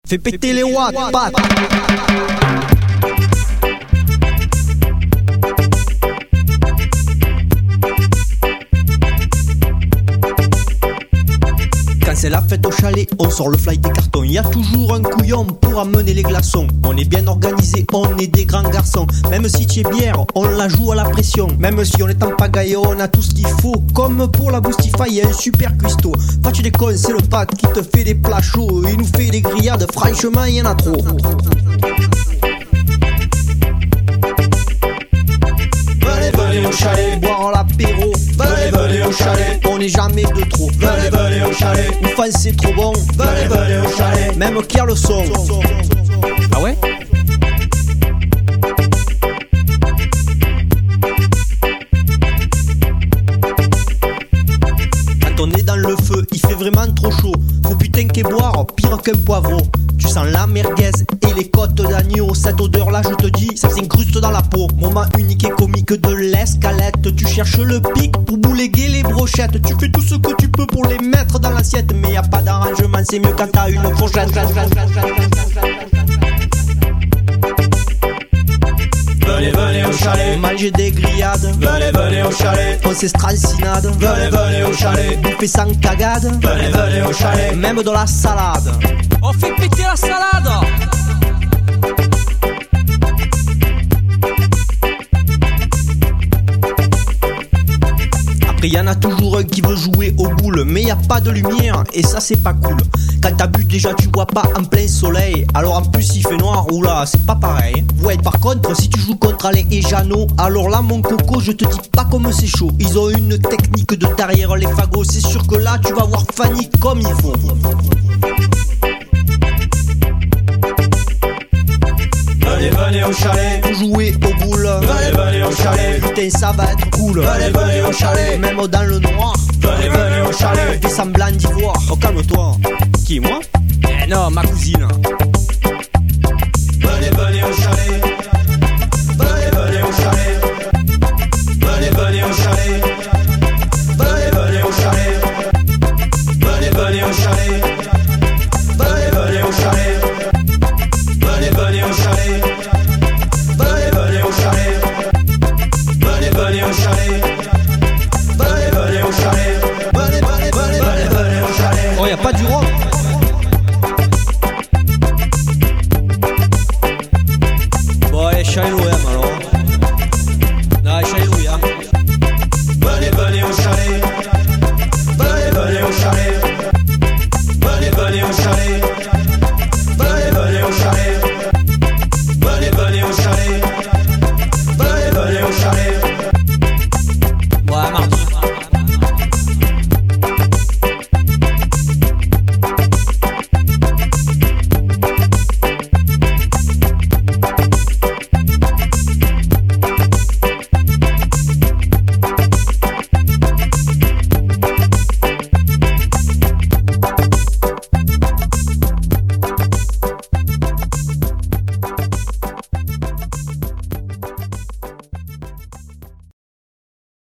Fais péter les watts, pat. Quand c'est la fête au chalet, on sort le fly des cartons. Y a toujours un couillon pour amener les glaçons. On est bien organisé, on est des grands garçons. Même si tu es bière, on la joue à la pression. Même si on est en pagaille, on a tout ce qu'il faut. Comme pour la Boostify, y a un super cuistot. Pas tu déconnes, c'est le pat qui te fait des plats chauds. Il nous fait des grillades, franchement y en a trop. Venez au chalet, boire l'apéro. Venez au chalet, on n'est jamais de trop. Venez au chalet, enfin c'est trop bon. Venez au chalet, même qu'il y a le son. Ah ouais? Quand on est dans le feu, il fait vraiment trop chaud. Faut putain qu'est boire, pire qu'un poivreau. Tu sens la merguez et les côtes d'agneau. Cette odeur là je te dis, ça s'incruste dans la peau. Moment unique et comique de l'escalette. Tu cherches le pic pour bouléguer les brochettes. Tu fais tout ce que tu peux pour les mettre dans l'assiette. Mais y a pas d'arrangement, c'est mieux quand t'as une fourchette. Venez au chalet, manger des grillades. Venez au chalet, on s'estrancinade. Venez au chalet, bouffer sans cagade. Venez au chalet, même de la salade. On fait péter la salade. Après y'en a toujours un qui veut jouer aux boules. Mais y a pas de lumière et ça c'est pas cool. Quand t'as bu déjà tu vois pas en plein soleil. Alors en plus il fait noir, oula c'est pas pareil. Ouais par contre si tu joues contre Alain et Jeannot, alors là mon coco je te dis pas comme c'est chaud. Ils ont une technique de derrière les fagots. C'est sûr que là tu vas voir Fanny comme il faut. Venez au chalet, pour jouer aux boules. Venez au chalet, putain ça va être cool. Venez au chalet, même dans le noir. Venez au chalet, fais semblant d'y voir. Oh calme-toi. Qui moi? Eh non, ma